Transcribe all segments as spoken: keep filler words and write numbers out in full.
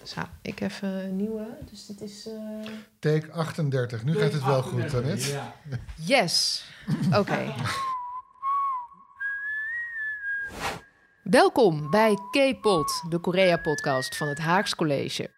Ga ik even een nieuwe. Dus dit is... Uh... Take achtendertig. Nu Take gaat het wel achtendertig, goed, Annette. Ja. Yes. Oké. Okay. Welkom bij K-Pod, de Korea-podcast van het Haags College.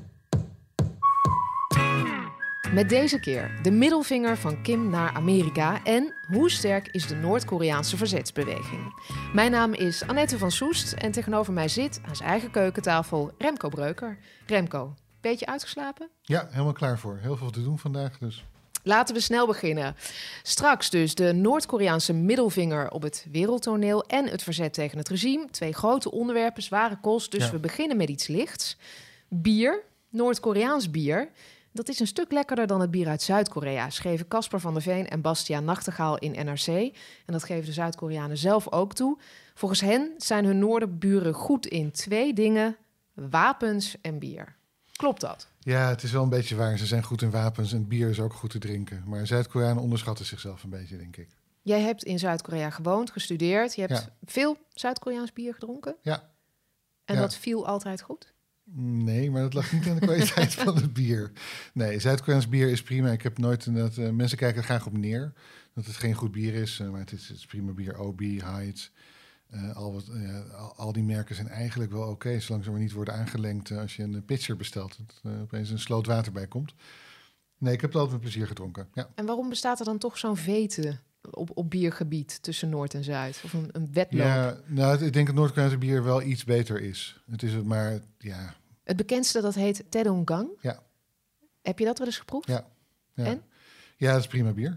Met deze keer de middelvinger van Kim naar Amerika en hoe sterk is de Noord-Koreaanse verzetsbeweging. Mijn naam is Annette van Soest en tegenover mij zit aan zijn eigen keukentafel Remco Breuker. Remco, beetje uitgeslapen? Ja, helemaal klaar voor. Heel veel te doen vandaag dus. Laten we snel beginnen. Straks dus de Noord-Koreaanse middelvinger op het wereldtoneel en het verzet tegen het regime. Twee grote onderwerpen, zware kost. Dus ja. We beginnen met iets lichts. Bier, Noord-Koreaans bier. Dat is een stuk lekkerder dan het bier uit Zuid-Korea, schreven Casper van der Veen en Bastiaan Nachtegaal in N R C. En dat geven de Zuid-Koreanen zelf ook toe. Volgens hen zijn hun noorderburen goed in twee dingen: wapens en bier. Klopt dat? Ja, het is wel een beetje waar. Ze zijn goed in wapens en bier is ook goed te drinken. Maar Zuid-Koreanen onderschatten zichzelf een beetje, denk ik. Jij hebt in Zuid-Korea gewoond, gestudeerd. Je hebt ja. veel Zuid-Koreaans bier gedronken? Ja. En ja. dat viel altijd goed? Nee, maar dat lag niet aan de kwaliteit van het bier. Nee, Zuid-Koreaans bier is prima. Ik heb nooit inderdaad... Uh, mensen kijken er graag op neer dat het geen goed bier is. Uh, maar het is, het is prima bier. O B, Heights, uh, al, wat, uh, al, al die merken zijn eigenlijk wel oké. Okay, zolang ze maar niet worden aangelengd uh, als je een pitcher bestelt. Dat uh, opeens een sloot water bij komt. Nee, ik heb het altijd met plezier gedronken. Ja. En waarom bestaat er dan toch zo'n vete op, op biergebied tussen Noord en Zuid? Of een, een wedloop? Ja, nou, ik denk dat Noord-Koreaanse bier wel iets beter is. Het is het maar, ja... Het bekendste, dat heet Taedonggang. Ja. Heb je dat wel eens geproefd? Ja. Ja. En? Ja, dat is prima bier.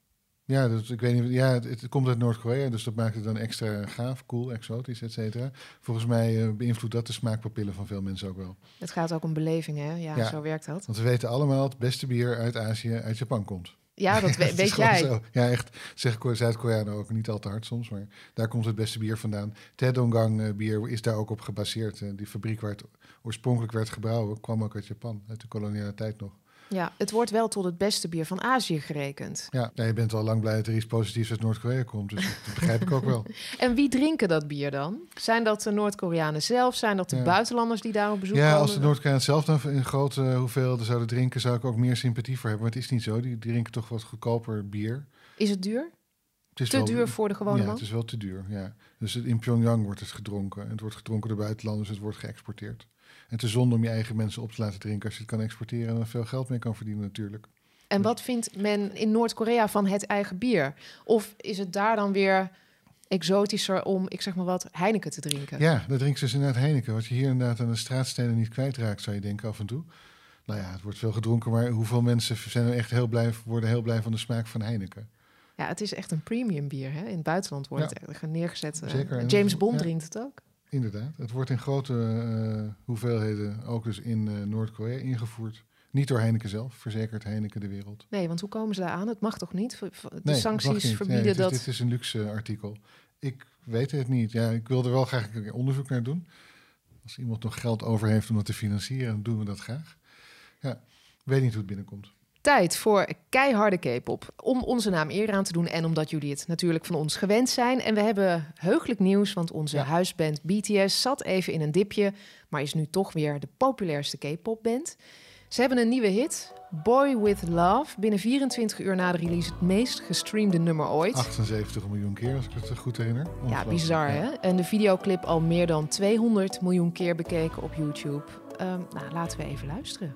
Ja, dus ik weet niet. Ja, het, het komt uit Noord-Korea, dus dat maakt het dan extra gaaf, cool, exotisch, et cetera. Volgens mij uh, beïnvloedt dat de smaakpapillen van veel mensen ook wel. Het gaat ook om beleving, hè? Ja, ja, zo werkt dat. Want we weten allemaal, het beste bier uit Azië, uit Japan komt. Ja, dat we, weet jij. Zo. Ja, echt. Zeggen Zuid-Koreanen ook niet al te hard soms, maar daar komt het beste bier vandaan. Taedonggang uh, bier is daar ook op gebaseerd. Uh, die fabriek waar het oorspronkelijk werd gebrouwen kwam ook uit Japan, uit de koloniale tijd nog. Ja, het wordt wel tot het beste bier van Azië gerekend. Ja, ja, je bent al lang blij dat er iets positiefs uit Noord-Korea komt, dus dat begrijp ik ook wel. En wie drinken dat bier dan? Zijn dat de Noord-Koreanen zelf? Zijn dat de ja. buitenlanders die daar op bezoek ja, komen? Ja, als de Noord-Koreanen zelf dan in grote hoeveelheden zouden drinken, zou ik ook meer sympathie voor hebben. Maar het is niet zo. Die, die drinken toch wat goedkoper bier. Is het duur? Het is te wel, duur voor de gewone ja, man? Het is wel te duur, ja. Dus in Pyongyang wordt het gedronken. Het wordt gedronken door buitenlanders, het wordt geëxporteerd. En het is zonde om je eigen mensen op te laten drinken als je het kan exporteren en er veel geld mee kan verdienen natuurlijk. En wat vindt men in Noord-Korea van het eigen bier? Of is het daar dan weer exotischer om, ik zeg maar wat, Heineken te drinken? Ja, daar drinken ze dus inderdaad Heineken. Wat je hier inderdaad aan de straatstenen niet kwijtraakt, zou je denken af en toe. Nou ja, het wordt veel gedronken, maar hoeveel mensen zijn er echt heel blij, worden heel blij van de smaak van Heineken? Ja, het is echt een premium bier. Hè? In het buitenland wordt ja. het echt neergezet. Zeker. James Bond ja. drinkt het ook. Inderdaad. Het wordt in grote uh, hoeveelheden ook dus in uh, Noord-Korea ingevoerd. Niet door Heineken zelf, verzekert Heineken de wereld. Nee, want hoe komen ze daar aan? Het mag toch niet? De nee, sancties niet. verbieden nee, het is, dat... Dit is een luxe artikel. Ik weet het niet. Ja, ik wil er wel graag een onderzoek naar doen. Als iemand nog geld over heeft om dat te financieren, dan doen we dat graag. Ja, ik weet niet hoe het binnenkomt. Tijd voor keiharde K-pop. Om onze naam eer aan te doen en omdat jullie het natuurlijk van ons gewend zijn. En we hebben heugelijk nieuws, want onze ja. huisband B T S zat even in een dipje, maar is nu toch weer de populairste K-popband. Ze hebben een nieuwe hit, Boy With Love. Binnen vierentwintig uur na de release het meest gestreamde nummer ooit. achtenzeventig miljoen keer, als ik het goed herinner. Ja, bizar hè? En de videoclip al meer dan tweehonderd miljoen keer bekeken op YouTube. Um, nou, laten we even luisteren.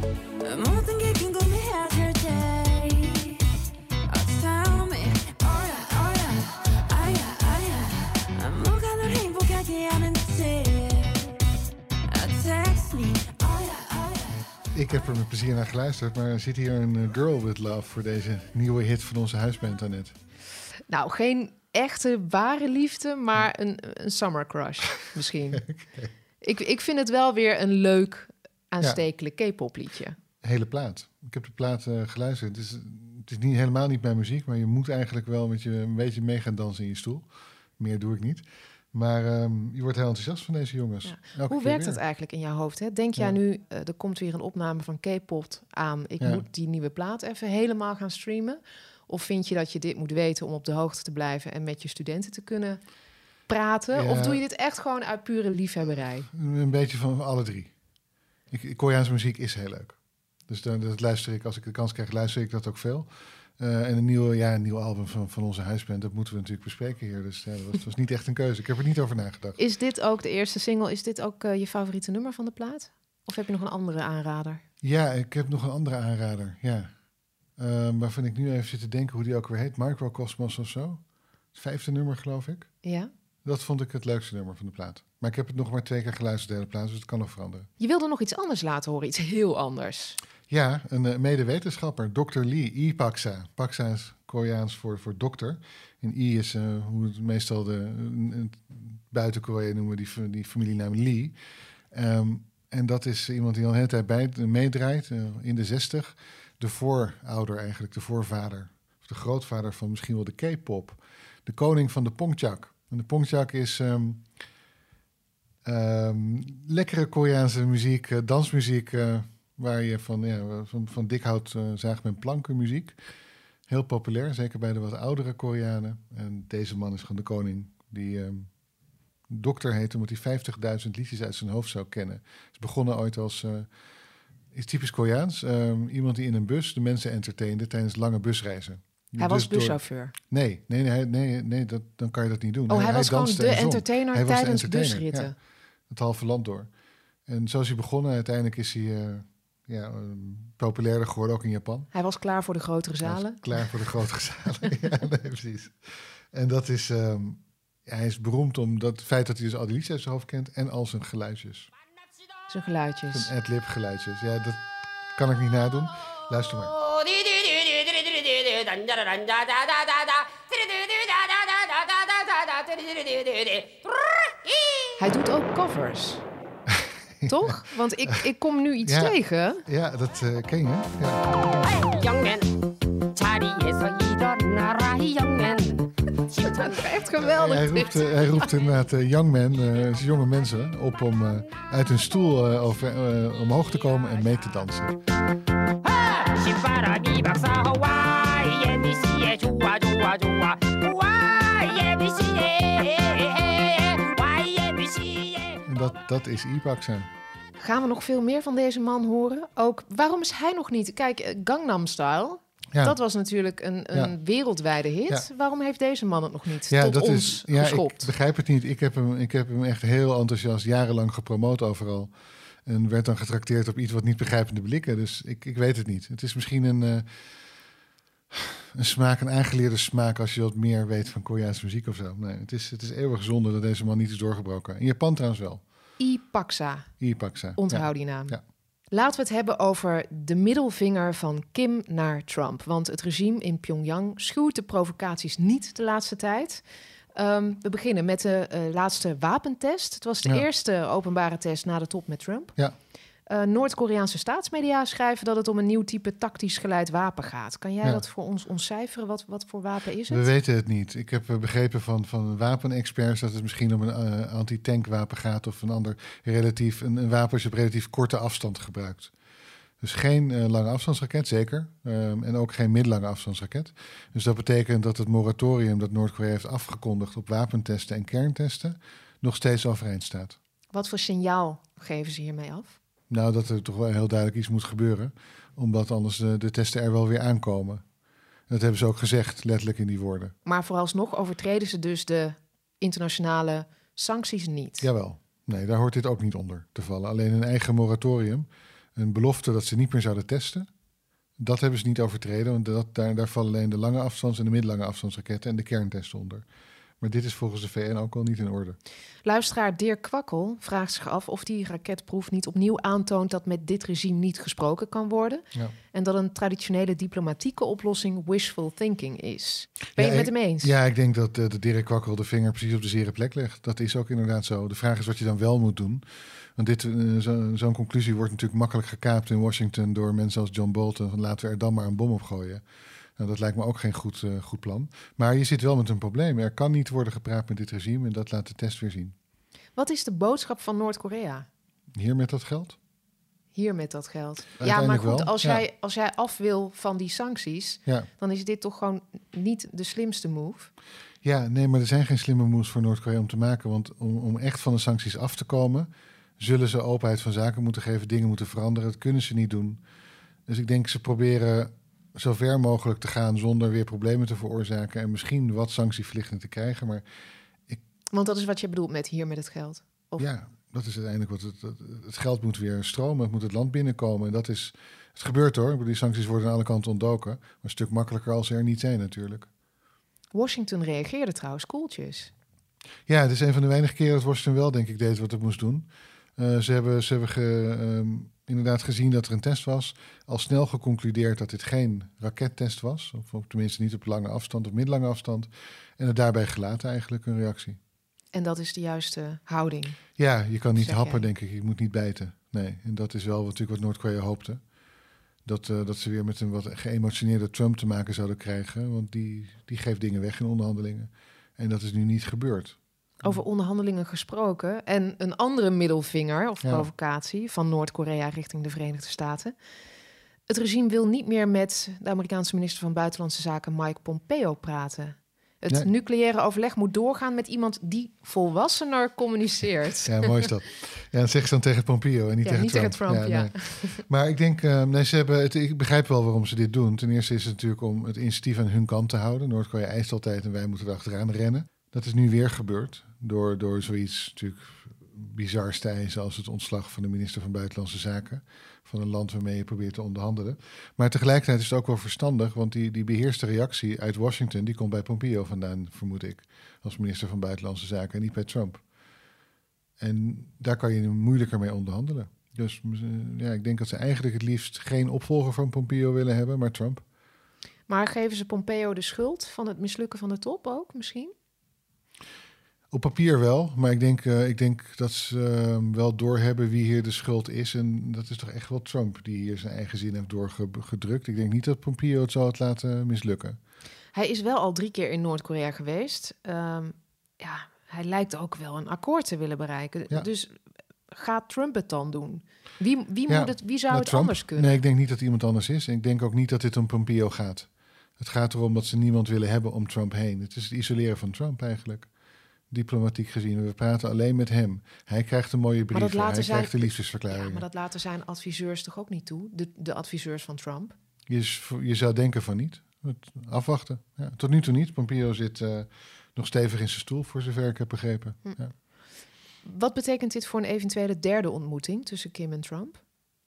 Ik heb er met plezier naar geluisterd, maar er zit hier een Girl With Love voor deze nieuwe hit van onze huisband, Annette. Nou, geen echte ware liefde, maar een, een summer crush misschien. Okay. ik, ik vind het wel weer een leuk, aanstekelijk ja. K-pop liedje. Hele plaat. Ik heb de plaat uh, geluisterd. Het is, het is niet, helemaal niet mijn muziek, maar je moet eigenlijk wel met je een beetje mee gaan dansen in je stoel. Meer doe ik niet. Maar um, je wordt heel enthousiast van deze jongens. Ja. Hoe werkt dat eigenlijk in jouw hoofd? Hè? Denk jij ja. nu, uh, er komt weer een opname van K-pop aan. Ik ja. moet die nieuwe plaat even helemaal gaan streamen. Of vind je dat je dit moet weten om op de hoogte te blijven en met je studenten te kunnen praten? Ja. Of doe je dit echt gewoon uit pure liefhebberij? Een beetje van alle drie. Ik, Koreaanse muziek is heel leuk. Dus dan, dat luister ik, als ik de kans krijg, luister ik dat ook veel. Uh, en een nieuwe, ja, een nieuw album van, van onze huisband, dat moeten we natuurlijk bespreken hier. Dus ja, dat was, was niet echt een keuze. Ik heb er niet over nagedacht. Is dit ook de eerste single? Is dit ook uh, je favoriete nummer van de plaat? Of heb je nog een andere aanrader? Ja, ik heb nog een andere aanrader, ja. Uh, waarvan ik nu even zit te denken hoe die ook weer heet. Microcosmos of zo. Het vijfde nummer, geloof ik. Ja. Dat vond ik het leukste nummer van de plaat. Maar ik heb het nog maar twee keer geluisterd, de hele plaat, dus het kan nog veranderen. Je wilde nog iets anders laten horen, iets heel anders. Ja, een uh, medewetenschapper, dokter Lee, I. Paksa. Paksa is Koreaans voor, voor dokter. En I is uh, hoe het meestal de uh, buiten Korea noemen we die, die familienaam Lee. Um, en dat is iemand die al de hele tijd bij, uh, meedraait, uh, in de zestig. De voorouder eigenlijk, de voorvader. Of de grootvader van misschien wel de K-pop. De koning van de Pongchak. En de Pongchak is um, um, lekkere Koreaanse muziek, uh, dansmuziek... Uh, waar je van, ja, van, van dik hout uh, zaagt men plankenmuziek. Heel populair, zeker bij de wat oudere Koreanen. En deze man is gewoon de koning die um, dokter heet... omdat hij vijftigduizend liedjes uit zijn hoofd zou kennen. Is begonnen ooit als... Uh, is typisch Koreaans. Um, iemand die in een bus de mensen entertainde tijdens lange busreizen. Die hij was dus buschauffeur? Door... Nee, nee, nee, nee, nee dat, dan kan je dat niet doen. Oh, hij, hij was hij gewoon de entertainer hij tijdens de entertainer, busritten? Ja, het halve land door. En zo is hij begonnen. Uiteindelijk is hij... Uh, Ja, um, populairder geworden, ook in Japan. Hij was klaar voor de grotere zalen? Klaar voor de grotere zalen, ja, nee, precies. En dat is, um, ja, hij is beroemd om dat, het feit dat hij dus al die liedjes uit zijn hoofd kent... en al zijn geluidjes. Zijn geluidjes. Zijn ad-lib geluidjes. Ja, dat kan ik niet nadoen. Luister maar. Hij doet ook covers. Toch? Want ik, ik kom nu iets ja, tegen. Ja, dat uh, ken je. Ja. Hey, young man. Echt geweldig. Hij roept, uh, hij roept inderdaad uh, young men, uh, jonge mensen, op om uh, uit hun stoel uh, over, uh, omhoog te komen en mee te dansen. En dat, dat is I. Paksa. Gaan we nog veel meer van deze man horen? Ook, waarom is hij nog niet... Kijk, Gangnam Style... Ja. Dat was natuurlijk een, een ja. wereldwijde hit. Ja. Waarom heeft deze man het nog niet ja, tot dat ons is, ja, geschopt? Ik begrijp het niet. Ik heb, hem, ik heb hem echt heel enthousiast jarenlang gepromoot overal. En werd dan getrakteerd op iets wat niet begrijpende blikken. Dus ik, ik weet het niet. Het is misschien een, uh, een smaak, een aangeleerde smaak... als je wat meer weet van Koreaanse muziek of zo. Nee, het is, het is eeuwig zonde dat deze man niet is doorgebroken. In Japan trouwens wel. I. Paksa. I. Paksa. Onthoud ja. die naam. Ja. Laten we het hebben over de middelvinger van Kim naar Trump. Want het regime in Pyongyang schuwt de provocaties niet de laatste tijd. Um, we beginnen met de uh, laatste wapentest. Het was de ja. eerste openbare test na de top met Trump. Ja. Uh, Noord-Koreaanse staatsmedia schrijven dat het om een nieuw type tactisch geleid wapen gaat. Kan jij ja. dat voor ons ontcijferen? Wat, wat voor wapen is het? We weten het niet. Ik heb begrepen van, van wapenexperts dat het misschien om een uh, anti-tankwapen gaat... of een ander relatief, een, een wapen dat je op relatief korte afstand gebruikt. Dus geen uh, lange afstandsraket, zeker. Um, en ook geen middellange afstandsraket. Dus dat betekent dat het moratorium dat Noord-Korea heeft afgekondigd... op wapentesten en kerntesten nog steeds overeind staat. Wat voor signaal geven ze hiermee af? Nou, dat er toch wel heel duidelijk iets moet gebeuren. Omdat anders de, de testen er wel weer aankomen. Dat hebben ze ook gezegd, letterlijk in die woorden. Maar vooralsnog overtreden ze dus de internationale sancties niet? Jawel. Nee, daar hoort dit ook niet onder te vallen. Alleen een eigen moratorium, een belofte dat ze niet meer zouden testen... dat hebben ze niet overtreden. Want dat, daar, daar vallen alleen de lange afstands- en de middellange afstandsraketten... en de kerntesten onder. Maar dit is volgens de V N ook al niet in orde. Luisteraar Dirk Kwakkel vraagt zich af of die raketproef niet opnieuw aantoont... dat met dit regime niet gesproken kan worden. Ja. En dat een traditionele diplomatieke oplossing wishful thinking is. Ben je ja, het met hem eens? Ja, ik denk dat uh, de Dirk Kwakkel de vinger precies op de zere plek legt. Dat is ook inderdaad zo. De vraag is wat je dan wel moet doen. Want dit, uh, zo, zo'n conclusie wordt natuurlijk makkelijk gekaapt in Washington... door mensen als John Bolton. Van laten we er dan maar een bom op gooien. Nou, dat lijkt me ook geen goed, uh, goed plan. Maar je zit wel met een probleem. Er kan niet worden gepraat met dit regime en dat laat de test weer zien. Wat is de boodschap van Noord-Korea? Hier met dat geld? Hier met dat geld. Ja, maar goed, als, ja. jij, als jij af wil van die sancties... Ja. dan is dit toch gewoon niet de slimste move? Ja, nee, maar er zijn geen slimme moves voor Noord-Korea om te maken. Want om, om echt van de sancties af te komen... zullen ze openheid van zaken moeten geven, dingen moeten veranderen. Dat kunnen ze niet doen. Dus ik denk ze proberen zo ver mogelijk te gaan zonder weer problemen te veroorzaken en misschien wat sanctieverlichting te krijgen. Maar ik... Want dat is wat je bedoelt met hier met het geld? Of... Ja, dat is uiteindelijk wat het, het... Het geld moet weer stromen, het moet het land binnenkomen. En dat is... Het gebeurt hoor, die sancties worden aan alle kanten ontdoken. Maar een stuk makkelijker als ze er niet zijn natuurlijk. Washington reageerde trouwens koeltjes. Ja, het is een van de weinige keren dat Washington wel, denk ik, deed wat het moest doen. Uh, ze hebben, ze hebben ge, um, inderdaad gezien dat er een test was. Al snel geconcludeerd dat dit geen rakettest was. Of, of tenminste niet op lange afstand of middellange afstand. En het daarbij gelaten eigenlijk, een reactie. En dat is de juiste houding? Ja, je kan niet zeg happen, jij. denk ik. Je moet niet bijten. Nee, en dat is wel natuurlijk wat Noord-Korea hoopte. Dat, uh, dat ze weer met een wat geëmotioneerde Trump te maken zouden krijgen. Want die, die geeft dingen weg in onderhandelingen. En dat is nu niet gebeurd. Over onderhandelingen gesproken. En een andere middelvinger of provocatie ja. van Noord-Korea richting de Verenigde Staten. Het regime wil niet meer met de Amerikaanse minister van Buitenlandse Zaken Mike Pompeo praten. Het nee. nucleaire overleg moet doorgaan met iemand die volwassener communiceert. Ja, mooi is dat. Ja, dat zeggen ze dan tegen Pompeo en niet ja, tegen niet Trump. Tegen Trump ja, ja, nee. Maar ik denk, uh, nee, ze hebben het, ik begrijp wel waarom ze dit doen. Ten eerste is het natuurlijk om het initiatief aan hun kant te houden. Noord-Korea eist altijd en wij moeten er achteraan rennen. Dat is nu weer gebeurd door, door zoiets natuurlijk bizar te eisen als het ontslag van de minister van Buitenlandse Zaken van een land waarmee je probeert te onderhandelen. Maar tegelijkertijd is het ook wel verstandig, want die, die beheerste reactie uit Washington, die komt bij Pompeo vandaan, vermoed ik, als minister van Buitenlandse Zaken en niet bij Trump. En daar kan je moeilijker mee onderhandelen. Dus ja, ik denk dat ze eigenlijk het liefst geen opvolger van Pompeo willen hebben, maar Trump. Maar geven ze Pompeo de schuld van het mislukken van de top ook misschien? Op papier wel, maar ik denk, uh, ik denk dat ze uh, wel doorhebben wie hier de schuld is. En dat is toch echt wel Trump die hier zijn eigen zin heeft doorgedrukt. Ik denk niet dat Pompeo het zal het laten mislukken. Hij is wel al drie keer in Noord-Korea geweest. Um, ja, hij lijkt ook wel een akkoord te willen bereiken. Ja. Dus gaat Trump het dan doen? Wie, wie, ja, moet het, wie zou nou, het Trump, anders kunnen? Nee, ik denk niet dat iemand anders is. En ik denk ook niet dat dit om Pompeo gaat. Het gaat erom dat ze niemand willen hebben om Trump heen. Het is het isoleren van Trump eigenlijk. Diplomatiek gezien. We praten alleen met hem. Hij krijgt een mooie brief. Hij zijn, krijgt de liefdesverklaring. Ja, maar dat laten zijn adviseurs toch ook niet toe? De, de adviseurs van Trump? Je, je zou denken van niet. Afwachten. Ja, tot nu toe niet. Pompeo zit uh, nog stevig in zijn stoel, voor zover ik heb begrepen. Hm. Ja. Wat betekent dit voor een eventuele derde ontmoeting tussen Kim en Trump?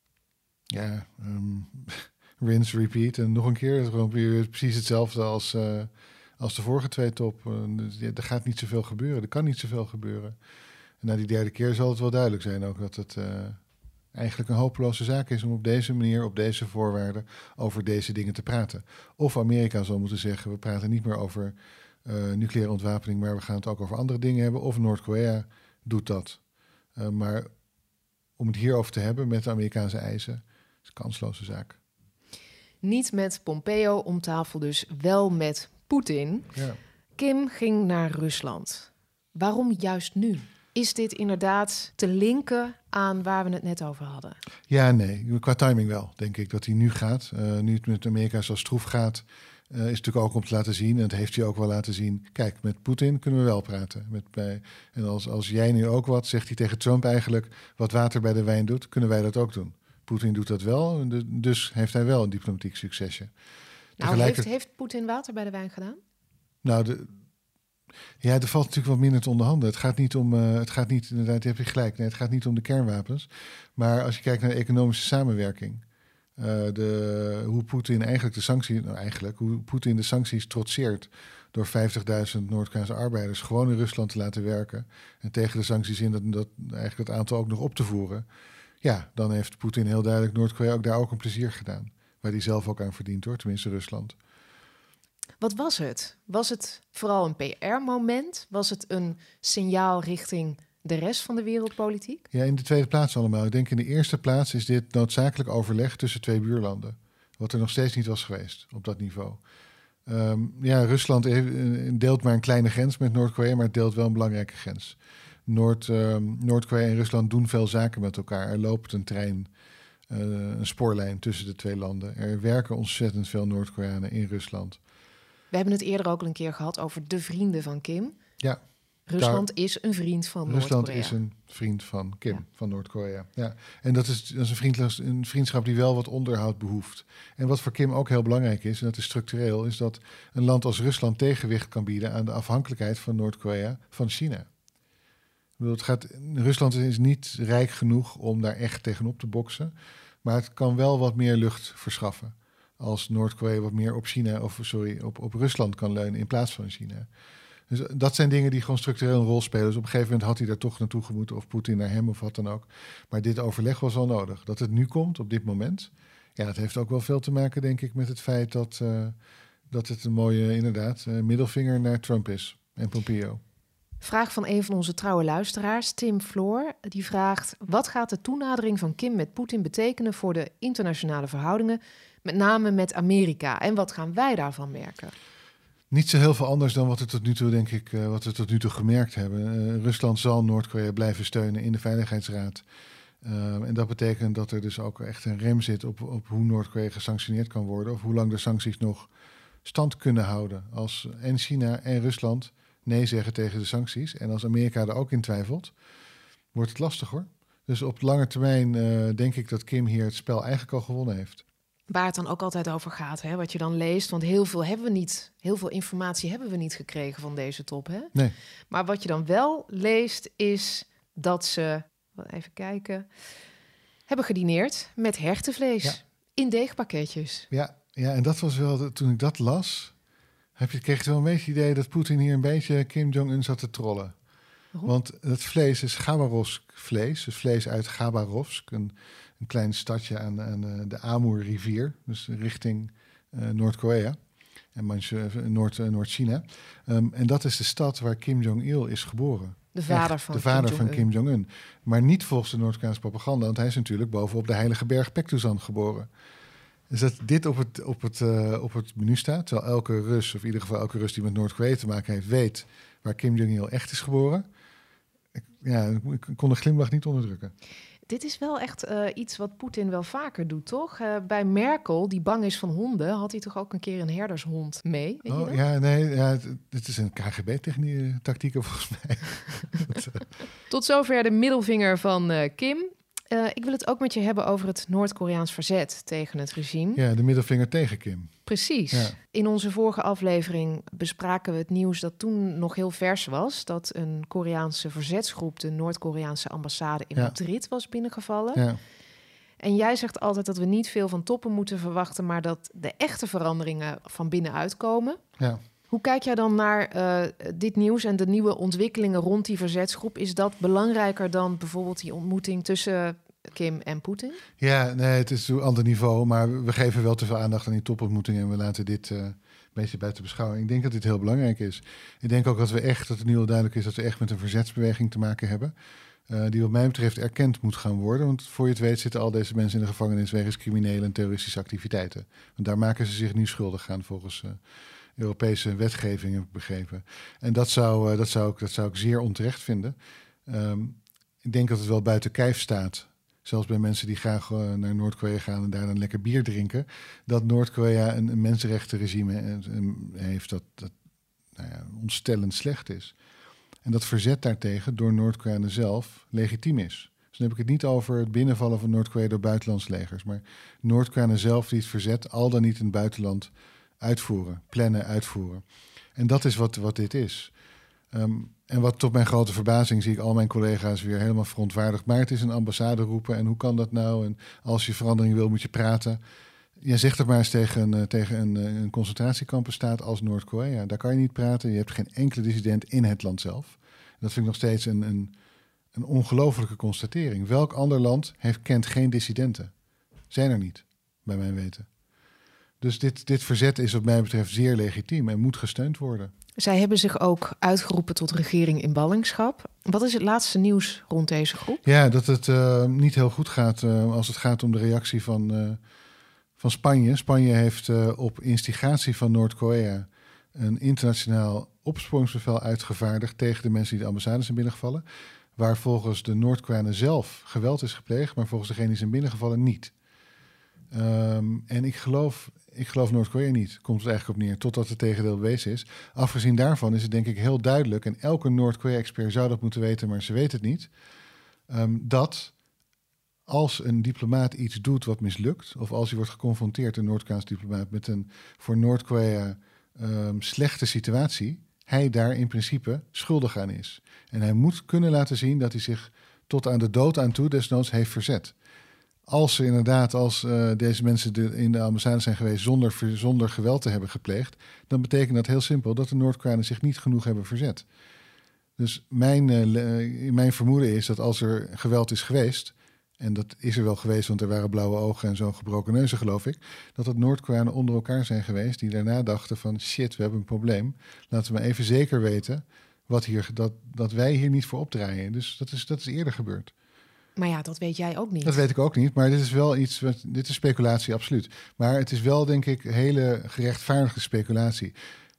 Ja, um, rinse, repeat. En nog een keer. Het is gewoon weer precies hetzelfde als... Uh, Als de vorige twee top, dus ja, er gaat niet zoveel gebeuren. Er kan niet zoveel gebeuren. En na die derde keer zal het wel duidelijk zijn ook dat het uh, eigenlijk een hopeloze zaak is om op deze manier, op deze voorwaarden, over deze dingen te praten. Of Amerika zal moeten zeggen, we praten niet meer over uh, nucleaire ontwapening, maar we gaan het ook over andere dingen hebben. Of Noord-Korea doet dat. Uh, maar om het hierover te hebben met de Amerikaanse eisen, is een kansloze zaak. Niet met Pompeo om tafel, dus wel met Poetin. Ja. Kim ging naar Rusland. Waarom juist nu? Is dit inderdaad te linken aan waar we het net over hadden? Ja, nee. Qua timing wel, denk ik, dat hij nu gaat. Uh, nu het met Amerika zo stroef gaat, uh, is het natuurlijk ook om te laten zien. En dat heeft hij ook wel laten zien. Kijk, met Poetin kunnen we wel praten. Met, bij, en als, als jij nu ook wat, zegt hij tegen Trump eigenlijk, wat water bij de wijn doet, kunnen wij dat ook doen. Poetin doet dat wel, dus heeft hij wel een diplomatiek succesje. Nou, heeft, heeft Poetin water bij de wijn gedaan? Nou, de, ja, er valt natuurlijk wat minder te onderhandelen. Het gaat niet om, uh, het gaat niet, inderdaad, heb je gelijk. Nee, het gaat niet om de kernwapens. Maar als je kijkt naar de economische samenwerking, uh, de, hoe Poetin eigenlijk de sancties, nou eigenlijk, hoe Poetin de sancties trotseert door vijftigduizend Noord-Koreaanse arbeiders gewoon in Rusland te laten werken en tegen de sancties in dat, dat eigenlijk het aantal ook nog op te voeren. Ja, dan heeft Poetin heel duidelijk Noord-Korea ook daar ook een plezier gedaan. Waar hij zelf ook aan verdient, hoor, tenminste Rusland. Wat was het? Was het vooral een P R-moment? Was het een signaal richting de rest van de wereldpolitiek? Ja, in de tweede plaats allemaal. Ik denk in de eerste plaats is dit noodzakelijk overleg tussen twee buurlanden. Wat er nog steeds niet was geweest op dat niveau. Um, ja, Rusland deelt maar een kleine grens met Noord-Korea, maar het deelt wel een belangrijke grens. Noord, um, Noord-Korea en Rusland doen veel zaken met elkaar. Er loopt een trein, uh, een spoorlijn tussen de twee landen. Er werken ontzettend veel Noord-Koreanen in Rusland. We hebben het eerder ook al een keer gehad over de vrienden van Kim. Ja. Rusland Daar, is een vriend van Rusland Noord-Korea. is een vriend van Kim, ja. van Noord-Korea. Ja. En dat is, dat is een, vriend, een vriendschap die wel wat onderhoud behoeft. En wat voor Kim ook heel belangrijk is, en dat is structureel, is dat een land als Rusland tegenwicht kan bieden aan de afhankelijkheid van Noord-Korea van China. Ik bedoel, het gaat, Rusland is niet rijk genoeg om daar echt tegenop te boksen, maar het kan wel wat meer lucht verschaffen als Noord-Korea wat meer op China of sorry, op, op Rusland kan leunen in plaats van China. Dus dat zijn dingen die gewoon structureel een rol spelen. Dus op een gegeven moment had hij daar toch naartoe gemoeten, of Poetin naar hem of wat dan ook. Maar dit overleg was wel nodig. Dat het nu komt op dit moment, ja, dat heeft ook wel veel te maken, denk ik, met het feit dat, uh, dat het een mooie, inderdaad, uh, middelvinger naar Trump is en Pompeo. Vraag van een van onze trouwe luisteraars, Tim Floor. Die vraagt: wat gaat de toenadering van Kim met Poetin betekenen voor de internationale verhoudingen, met name met Amerika? En wat gaan wij daarvan merken? Niet zo heel veel anders dan wat we tot nu toe, denk ik, uh, wat we tot nu toe gemerkt hebben. Uh, Rusland zal Noord-Korea blijven steunen in de Veiligheidsraad. Uh, en dat betekent dat er dus ook echt een rem zit op, op hoe Noord-Korea gesanctioneerd kan worden, of hoe lang de sancties nog stand kunnen houden. Als en China en Rusland nee zeggen tegen de sancties, en als Amerika er ook in twijfelt, wordt het lastig, hoor. Dus op lange termijn uh, denk ik dat Kim hier het spel eigenlijk al gewonnen heeft. Waar het dan ook altijd over gaat, hè, wat je dan leest. Want heel veel hebben we niet, heel veel informatie hebben we niet gekregen van deze top. Hè? Nee. Maar wat je dan wel leest, is dat ze, even kijken, hebben gedineerd met hertenvlees ja. in deegpakketjes. Ja, ja, en dat was wel, de, toen ik dat las, heb je, kreeg je wel een beetje het idee dat Poetin hier een beetje Kim Jong-un zat te trollen. Waarom? Want het vlees is Chabarovsk vlees, dus vlees uit Chabarovsk, een, een klein stadje aan, aan de Amur-rivier, dus richting uh, Noord-Korea en Manche, Noord, uh, Noord-China. Um, en dat is de stad waar Kim Jong-il is geboren. De vader van, de vader Kim, van Jong-un. Kim Jong-un. Maar niet volgens de Noord-Koreaanse propaganda, want hij is natuurlijk bovenop de heilige berg Paektusan geboren. Dus dat dit op het, op, het, uh, op het menu staat, terwijl elke Rus, of in ieder geval elke Rus die met Noord-Korea te maken heeft, weet waar Kim Jong-il echt is geboren. Ik, ja, ik kon de glimlach niet onderdrukken. Dit is wel echt uh, iets wat Poetin wel vaker doet, toch? Uh, bij Merkel, die bang is van honden, had hij toch ook een keer een herdershond mee? Weet oh, je dat? Ja, nee, ja, dit is een K G B-tactiek volgens mij. Tot zover de middelvinger van uh, Kim. Uh, ik wil het ook met je hebben over het Noord-Koreaans verzet tegen het regime. Ja, de middelvinger tegen Kim. Precies. Ja. In onze vorige aflevering bespraken we het nieuws dat toen nog heel vers was, dat een Koreaanse verzetsgroep de Noord-Koreaanse ambassade in ja. Madrid was binnengevallen. Ja. En jij zegt altijd dat we niet veel van toppen moeten verwachten, maar dat de echte veranderingen van binnenuit komen. Ja. Hoe kijk jij dan naar uh, dit nieuws en de nieuwe ontwikkelingen rond die verzetsgroep? Is dat belangrijker dan bijvoorbeeld die ontmoeting tussen Kim en Poetin? Ja, nee, het is een ander niveau, maar we geven wel te veel aandacht aan die topontmoetingen en we laten dit uh, een beetje buiten beschouwing. Ik denk dat dit heel belangrijk is. Ik denk ook dat we echt, dat het nu al duidelijk is dat we echt met een verzetsbeweging te maken hebben, uh, die wat mij betreft erkend moet gaan worden. Want voor je het weet zitten al deze mensen in de gevangenis wegens criminele en terroristische activiteiten. Want daar maken ze zich nu schuldig aan volgens Uh, Europese wetgeving, heb ik begrepen. En dat zou, uh, dat zou, ik, dat zou ik zeer onterecht vinden. Um, ik denk dat het wel buiten kijf staat, zelfs bij mensen die graag uh, naar Noord-Korea gaan en daar dan lekker bier drinken, dat Noord-Korea een, een mensenrechtenregime uh, heeft dat, dat nou ja, ontstellend slecht is. En dat verzet daartegen door Noord-Koreanen zelf legitiem is. Dus dan heb ik het niet over het binnenvallen van Noord-Korea door buitenlandse legers, maar Noord-Koreanen zelf die het verzet al dan niet in het buitenland uitvoeren, plannen, uitvoeren. En dat is wat, wat dit is. Um, en wat tot mijn grote verbazing zie ik al mijn collega's weer helemaal verontwaardigd. Maar het is een ambassade roepen en hoe kan dat nou? En als je verandering wil, moet je praten. Ja, zeg het maar eens tegen, uh, tegen een, een concentratiekampenstaat als Noord-Korea. Daar kan je niet praten. Je hebt geen enkele dissident in het land zelf. En dat vind ik nog steeds een, een, een ongelofelijke constatering. Welk ander land heeft, kent geen dissidenten? Zijn er niet, bij mijn weten. Dus dit, dit verzet is wat mij betreft zeer legitiem en moet gesteund worden. Zij hebben zich ook uitgeroepen tot regering in ballingschap. Wat is het laatste nieuws rond deze groep? Ja, dat het uh, niet heel goed gaat uh, als het gaat om de reactie van, uh, van Spanje. Spanje heeft uh, op instigatie van Noord-Korea een internationaal opsporingsbevel uitgevaardigd tegen de mensen die de ambassade zijn binnengevallen. Waar volgens de Noord-Koreanen zelf geweld is gepleegd, maar volgens degenen die zijn binnengevallen niet. Um, en ik geloof, ik geloof Noord-Korea niet, komt het eigenlijk op neer, totdat het tegendeel bewezen is. Afgezien daarvan is het denk ik heel duidelijk, en elke Noord-Korea-expert zou dat moeten weten, maar ze weten het niet, um, dat als een diplomaat iets doet wat mislukt, of als hij wordt geconfronteerd, een Noord-Koreaans diplomaat, met een voor Noord-Korea um, slechte situatie, hij daar in principe schuldig aan is. En hij moet kunnen laten zien dat hij zich tot aan de dood aan toe desnoods heeft verzet. Als ze inderdaad, als uh, deze mensen de, in de ambassade zijn geweest zonder, zonder geweld te hebben gepleegd, dan betekent dat heel simpel dat de Noord-Koreanen zich niet genoeg hebben verzet. Dus mijn, uh, mijn vermoeden is dat als er geweld is geweest, en dat is er wel geweest, want er waren blauwe ogen en zo'n gebroken neuzen, geloof ik, dat het Noord-Koreanen onder elkaar zijn geweest die daarna dachten van shit, we hebben een probleem. Laten we maar even zeker weten wat hier, dat, dat wij hier niet voor opdraaien. Dus dat is, dat is eerder gebeurd. Maar ja, dat weet jij ook niet. Dat weet ik ook niet, maar dit is wel iets, wat, dit is speculatie, absoluut. Maar het is wel, denk ik, hele gerechtvaardigde speculatie.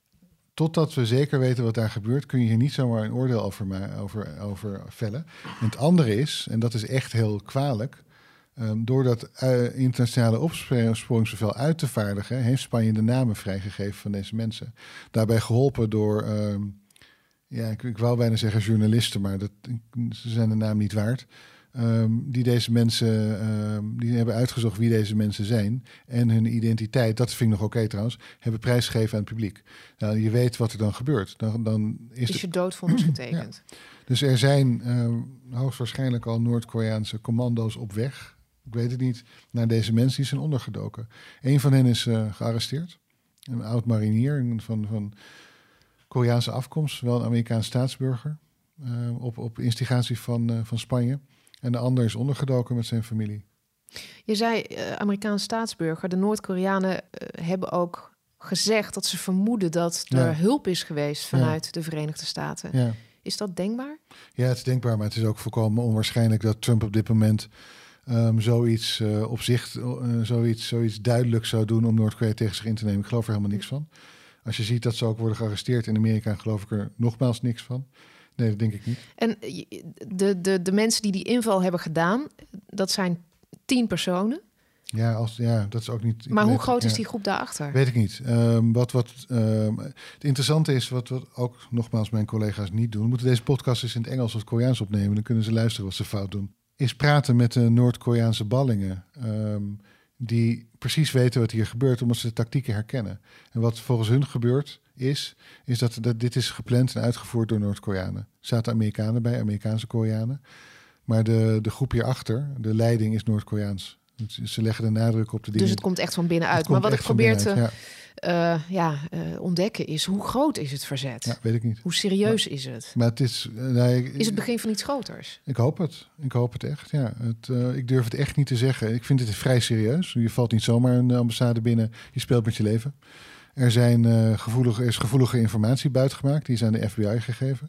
Totdat we zeker weten wat daar gebeurt, kun je hier niet zomaar een oordeel over, over, over vellen. En het andere is, en dat is echt heel kwalijk, um, door dat uh, internationale opsporingsbevel uit te vaardigen, heeft Spanje de namen vrijgegeven van deze mensen. Daarbij geholpen door, um, ja, ik, ik wou bijna zeggen journalisten, maar dat, ze zijn de naam niet waard. Um, die deze mensen, um, die hebben uitgezocht wie deze mensen zijn en hun identiteit, dat vind ik nog oké okay, trouwens, hebben prijsgegeven aan het publiek. Nou, je weet wat er dan gebeurt. Dan, dan is, is de... je doodvonnis getekend. Ja. Dus er zijn uh, hoogstwaarschijnlijk al Noord-Koreaanse commando's op weg, ik weet het niet, naar deze mensen die zijn ondergedoken. Een van hen is uh, gearresteerd, een oud marinier van, van Koreaanse afkomst, wel een Amerikaans staatsburger, uh, op, op instigatie van, uh, van Spanje. En de ander is ondergedoken met zijn familie. Je zei uh, Amerikaans staatsburger. De Noord-Koreanen uh, hebben ook gezegd dat ze vermoeden dat er ja. hulp is geweest vanuit ja. de Verenigde Staten. Ja. Is dat denkbaar? Ja, het is denkbaar, maar het is ook volkomen onwaarschijnlijk dat Trump op dit moment um, zoiets uh, op zich, uh, zoiets, zoiets duidelijk zou doen om Noord-Korea tegen zich in te nemen. Ik geloof er helemaal niks van. Als je ziet dat ze ook worden gearresteerd in Amerika, geloof ik er nogmaals niks van. Nee, dat denk ik niet. En de, de, de mensen die die inval hebben gedaan, dat zijn tien personen. Ja, als, ja dat is ook niet... Maar hoe weet, groot ja, is die groep daarachter? Weet ik niet. Um, wat, wat, um, het interessante is, wat, wat ook nogmaals mijn collega's niet doen, moeten deze podcast eens in het Engels of Koreaans opnemen, dan kunnen ze luisteren wat ze fout doen, is praten met de Noord-Koreaanse ballingen, um, die precies weten wat hier gebeurt, omdat ze de tactieken herkennen. En wat volgens hun gebeurt, is, is dat, dat dit is gepland en uitgevoerd door Noord-Koreanen. Er zaten Amerikanen bij, Amerikaanse Koreanen. Maar de, de groep hierachter, de leiding, is Noord-Koreaans. Ze leggen de nadruk op de dingen. Dus het komt echt van binnenuit. Maar wat ik probeer te ja. Uh, ja, uh, ontdekken is, hoe groot is het verzet? Ja, weet ik niet. Hoe serieus maar, is het? Maar het is, uh, nee, is het begin van iets groters? Ik hoop het. Ik hoop het echt, ja. Het, uh, ik durf het echt niet te zeggen. Ik vind het vrij serieus. Je valt niet zomaar een ambassade binnen. Je speelt met je leven. Er, zijn, uh, gevoelige, er is gevoelige informatie buitgemaakt. Die is aan de F B I gegeven.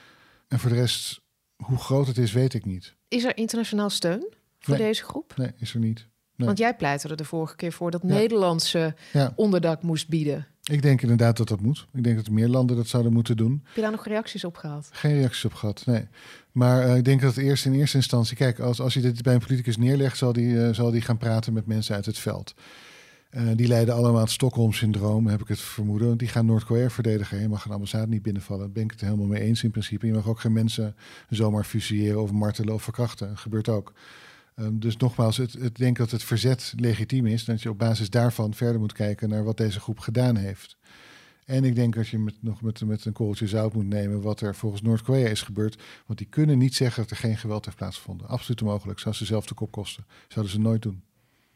En voor de rest, hoe groot het is, weet ik niet. Is er internationaal steun voor nee. deze groep? Nee, is er niet. Nee. Want jij pleitte er de vorige keer voor dat ja. Nederlandse ja. onderdak moest bieden. Ik denk inderdaad dat dat moet. Ik denk dat meer landen dat zouden moeten doen. Heb je daar nog reacties op gehad? Geen reacties op gehad, nee. Maar uh, ik denk dat eerst in eerste instantie... Kijk, als, als je dit bij een politicus neerlegt, zal die, uh, zal die gaan praten met mensen uit het veld. Uh, die leiden allemaal het Stockholm-syndroom, heb ik het vermoeden. Die gaan Noord-Korea verdedigen. Je mag een ambassade niet binnenvallen. Daar ben ik het helemaal mee eens in principe. Je mag ook geen mensen zomaar fusilleren of martelen of verkrachten. Dat gebeurt ook. Um, dus nogmaals, het, ik denk dat het verzet legitiem is. Dat je op basis daarvan verder moet kijken naar wat deze groep gedaan heeft. En ik denk dat je met, nog met, met een korreltje zout moet nemen wat er volgens Noord-Korea is gebeurd. Want die kunnen niet zeggen dat er geen geweld heeft plaatsgevonden. Absoluut onmogelijk. Zou ze zelf de kop kosten. Zouden ze nooit doen.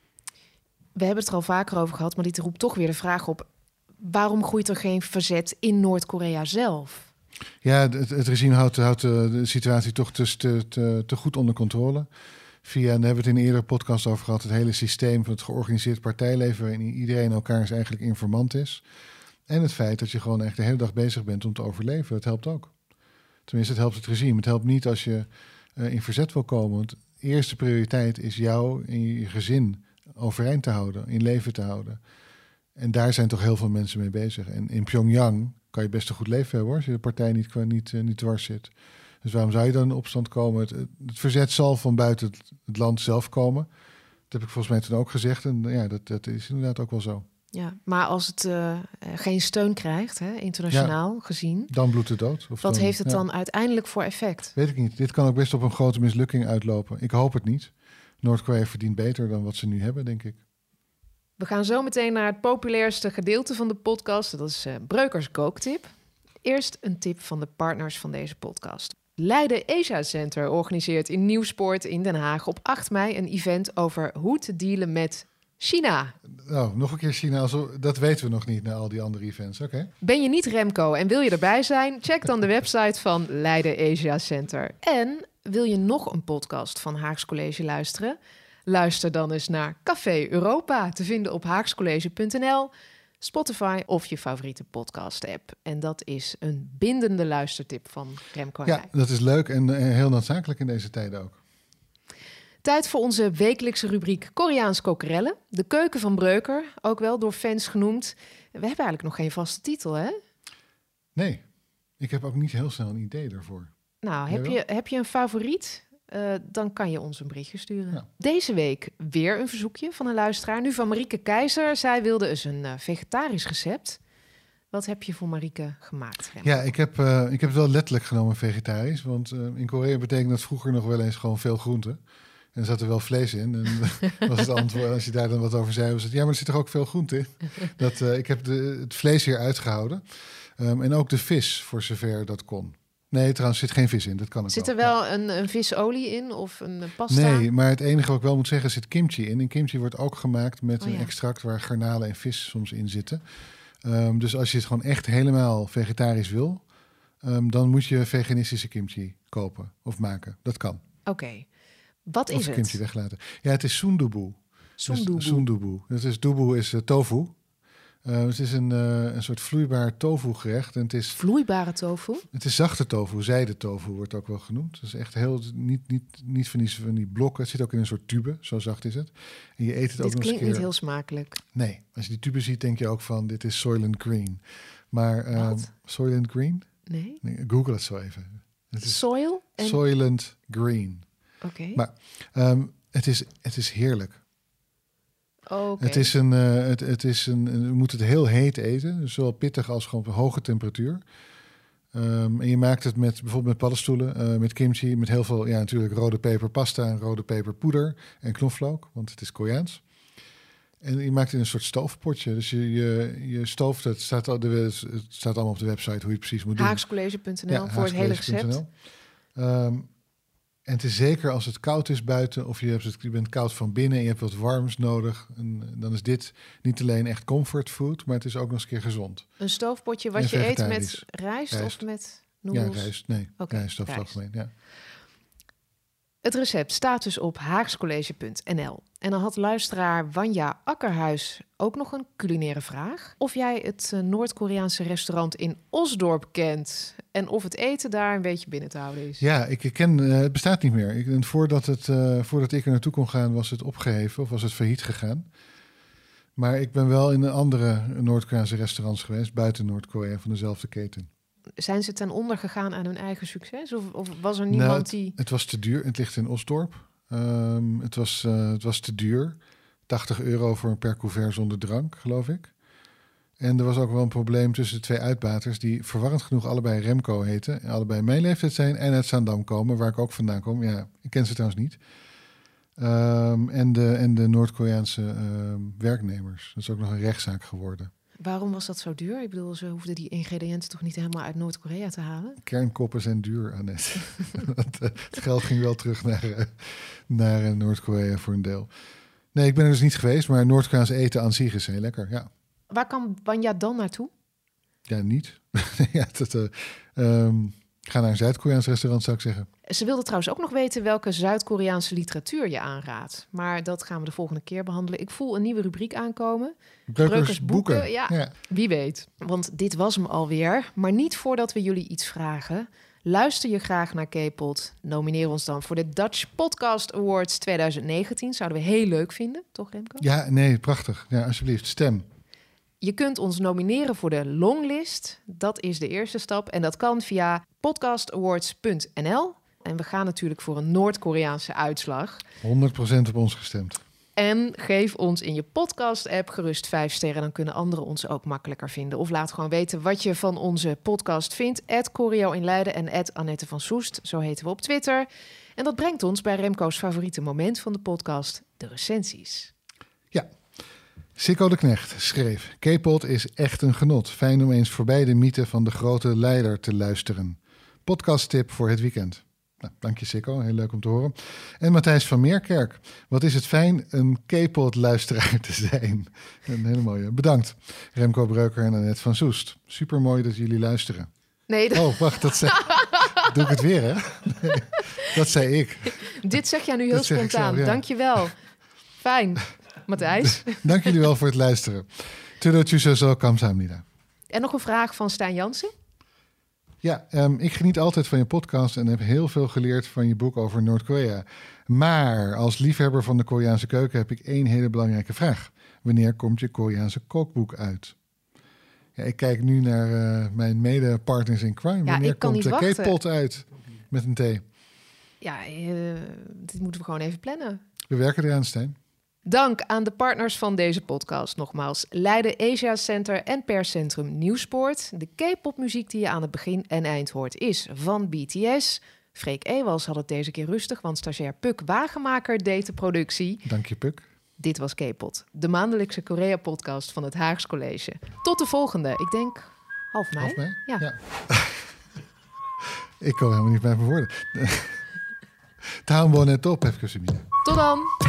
We hebben het er al vaker over gehad, maar dit roept toch weer de vraag op: waarom groeit er geen verzet in Noord-Korea zelf? Ja, het, het regime houdt, houdt de, de situatie toch te, te, te, te goed onder controle. Via, en daar hebben we het in een eerdere podcast over gehad, het hele systeem van het georganiseerd partijleven waarin iedereen elkaars eigenlijk informant is. En het feit dat je gewoon echt de hele dag bezig bent om te overleven, dat helpt ook. Tenminste, het helpt het regime. Het helpt niet als je uh, in verzet wil komen. Want de eerste prioriteit is jou en je gezin overeind te houden, in leven te houden. En daar zijn toch heel veel mensen mee bezig. En in Pyongyang kan je best een goed leven hebben, hoor, als je de partij niet, niet, uh, niet dwars zit. Dus waarom zou je dan in opstand komen? Het, het verzet zal van buiten het, het land zelf komen. Dat heb ik volgens mij toen ook gezegd. En ja, dat, dat is inderdaad ook wel zo. Ja, maar als het uh, geen steun krijgt, hè, internationaal ja, gezien... Dan bloedt het dood. Of wat dan, heeft het ja. dan uiteindelijk voor effect? Weet ik niet. Dit kan ook best op een grote mislukking uitlopen. Ik hoop het niet. Noord-Korea verdient beter dan wat ze nu hebben, denk ik. We gaan zo meteen naar het populairste gedeelte van de podcast. Dat is uh, Breukers kooktip. Eerst een tip van de partners van deze podcast. Leiden Asia Center organiseert in Nieuwspoort in Den Haag op acht mei een event over hoe te dealen met China. Oh, nog een keer China. Also, dat weten we nog niet na al die andere events. Oké. Okay. Ben je niet Remco en wil je erbij zijn? Check dan de website van Leiden Asia Center. En wil je nog een podcast van Haags College luisteren? Luister dan eens naar Café Europa, te vinden op haagscollege punt n l, Spotify of je favoriete podcast-app. En dat is een bindende luistertip van Remco. Ja, dat is leuk en uh, heel noodzakelijk in deze tijden ook. Tijd voor onze wekelijkse rubriek Koreaans kokerellen. De keuken van Breuker, ook wel door fans genoemd. We hebben eigenlijk nog geen vaste titel, hè? Nee, ik heb ook niet heel snel een idee daarvoor. Nou, heb je, heb je een favoriet? Uh, dan kan je ons een berichtje sturen. Ja. Deze week weer een verzoekje van een luisteraar. Nu van Marieke Keizer. Zij wilde eens een uh, vegetarisch recept. Wat heb je voor Marieke gemaakt? Remco? Ja, ik heb, uh, ik heb het wel letterlijk genomen vegetarisch. Want uh, in Korea betekent dat vroeger nog wel eens gewoon veel groente. En er zat er wel vlees in. En was het antwoord, als je daar dan wat over zei, was het, ja, maar er zit toch ook veel groente in? Dat, uh, ik heb de, het vlees hier uitgehouden. Um, en ook de vis, voor zover dat kon. Nee, trouwens, er zit geen vis in. Dat kan ik Zit wel. er wel een, een visolie in of een pasta? Nee, maar het enige wat ik wel moet zeggen, er zit kimchi in. En kimchi wordt ook gemaakt met oh, een ja. extract waar garnalen en vis soms in zitten. Um, dus als je het gewoon echt helemaal vegetarisch wil, um, dan moet je veganistische kimchi kopen of maken. Dat kan. Oké. Okay. Wat is of het? kimchi weglaten. Ja, het is sundubu. Sundubu. Dus, sundubu. Dat is, dubu is uh, tofu. Uh, het is een, uh, een soort vloeibaar tofu gerecht. En het is, Vloeibare tofu? Het is zachte tofu, zijde tofu wordt ook wel genoemd. Het is echt heel, niet, niet, niet van, die, van die blokken. Het zit ook in een soort tube, zo zacht is het. En je eet het dit ook nog eens klinkt keer. niet heel smakelijk. Nee, als je die tube ziet, denk je ook van, dit is Soylent Green. Maar uh, Soylent Green? Nee. nee. Google het zo even. Het is Soil? En... Soylent Green. Oké. Okay. Maar um, het, is, het is heerlijk. Oh, okay. Het is een, uh, het, het is een, een, je moet het heel heet eten, dus zowel pittig als gewoon op hoge temperatuur. Um, en je maakt het met bijvoorbeeld met paddenstoelen, uh, met kimchi, met heel veel, ja natuurlijk rode peperpasta en rode peperpoeder en knoflook, want het is Koreaans. En je maakt het in een soort stoofpotje, dus je, je, je stooft het, staat, al de, het staat allemaal op de website hoe je het precies moet doen. haagscollege punt n l ja, voor het hele recept. Um, En het is zeker als het koud is buiten of je, hebt het, je bent koud van binnen en je hebt wat warms nodig. En dan is dit niet alleen echt comfortfood, maar het is ook nog eens een keer gezond. Een stoofpotje wat je eet met rijst, rijst of met noedels? Ja, rijst. Nee, okay, rijst over het algemeen, ja. Het recept staat dus op haagscollege punt n l. En dan had luisteraar Wanja Akkerhuis ook nog een culinaire vraag. Of jij het uh, Noord-Koreaanse restaurant in Osdorp kent en of het eten daar een beetje binnen te houden is. Ja, ik ken, uh, het bestaat niet meer. Ik, en voordat, het, uh, voordat ik er naartoe kon gaan, was het opgeheven of was het failliet gegaan. Maar ik ben wel in andere Noord-Koreaanse restaurants geweest, buiten Noord-Korea, van dezelfde keten. Zijn ze ten onder gegaan aan hun eigen succes? Of, of was er niemand nou, het, die... Het was te duur. Het ligt in Osdorp. Um, het, was, uh, het was te duur. tachtig euro voor een per couvert zonder drank, geloof ik. En er was ook wel een probleem tussen de twee uitbaters... die verwarrend genoeg allebei Remco heten. Allebei mijn leeftijd zijn en uit Zaandam komen... waar ik ook vandaan kom. Ja, ik ken ze trouwens niet. Um, en de, en de Noord-Koreaanse um, werknemers. Dat is ook nog een rechtszaak geworden. Waarom was dat zo duur? Ik bedoel, ze hoefden die ingrediënten toch niet helemaal uit Noord-Korea te halen? Kernkoppen zijn duur, Annette. Het geld ging wel terug naar, naar Noord-Korea voor een deel. Nee, ik ben er dus niet geweest, maar Noord-Koreaans eten aan zich is heel lekker, ja. Waar kan Wanja dan naartoe? Ja, niet. ja, dat, uh, um, ga naar een Zuid-Koreaans restaurant, zou ik zeggen. Ze wilde trouwens ook nog weten welke Zuid-Koreaanse literatuur je aanraadt. Maar dat gaan we de volgende keer behandelen. Ik voel een nieuwe rubriek aankomen. Breukers, Breukers boeken. boeken. Ja, ja, wie weet. Want dit was hem alweer. Maar niet voordat we jullie iets vragen. Luister je graag naar K-Pod? Nomineer ons dan voor de Dutch Podcast Awards twintig negentien. Zouden we heel leuk vinden, toch Remco? Ja, nee, prachtig. Ja, alsjeblieft, stem. Je kunt ons nomineren voor de longlist. Dat is de eerste stap. En dat kan via podcast awards punt n l. En we gaan natuurlijk voor een Noord-Koreaanse uitslag. honderd procent op ons gestemd. En geef ons in je podcast-app gerust vijf sterren. Dan kunnen anderen ons ook makkelijker vinden. Of laat gewoon weten wat je van onze podcast vindt. at Choreo in Leiden en at Annette van Soest. Zo heten we op Twitter. En dat brengt ons bij Remco's favoriete moment van de podcast, de recensies. Ja. Sikko de Knecht schreef: K-pod is echt een genot. Fijn om eens voorbij de mythe van de grote leider te luisteren. Podcasttip voor het weekend. Nou, dank je Sikko, heel leuk om te horen. En Matthijs van Meerkerk: wat is het fijn een K-pod-luisteraar te zijn. Een hele mooie. Bedankt. Remco Breuker en Annette van Soest. Super mooi dat jullie luisteren. Nee, dat... Oh, wacht, dat zei... Doe ik het weer, hè? Nee, dat zei ik. Dit zeg jij nu heel spontaan. Ja. Dank je wel. Fijn, Matthijs. Dank jullie wel voor het luisteren. Tudortjuso kamsahamnida. En nog een vraag van Stijn Jansen. Ja, um, ik geniet altijd van je podcast en heb heel veel geleerd van je boek over Noord-Korea. Maar als liefhebber van de Koreaanse keuken heb ik één hele belangrijke vraag. Wanneer komt je Koreaanse kookboek uit? Ja, ik kijk nu naar uh, mijn mede-partners in crime. Ja, Wanneer komt de K-pod uit? Met een T. Ja, uh, dit moeten we gewoon even plannen. We werken eraan, Stijn. Dank aan de partners van deze podcast nogmaals. Leiden Asia Center en perscentrum Nieuwspoort. De K-popmuziek die je aan het begin en eind hoort is van B T S. Freek Ewals had het deze keer rustig, want stagiair Puk Wagenmaker deed de productie. Dank je, Puk. Dit was K-pod, de maandelijkse Korea-podcast van het Haags College. Tot de volgende, ik denk half mei. Half mei? Ja. ja. Ik kom helemaal niet bij mijn woorden. Taal net op, even. Tot dan!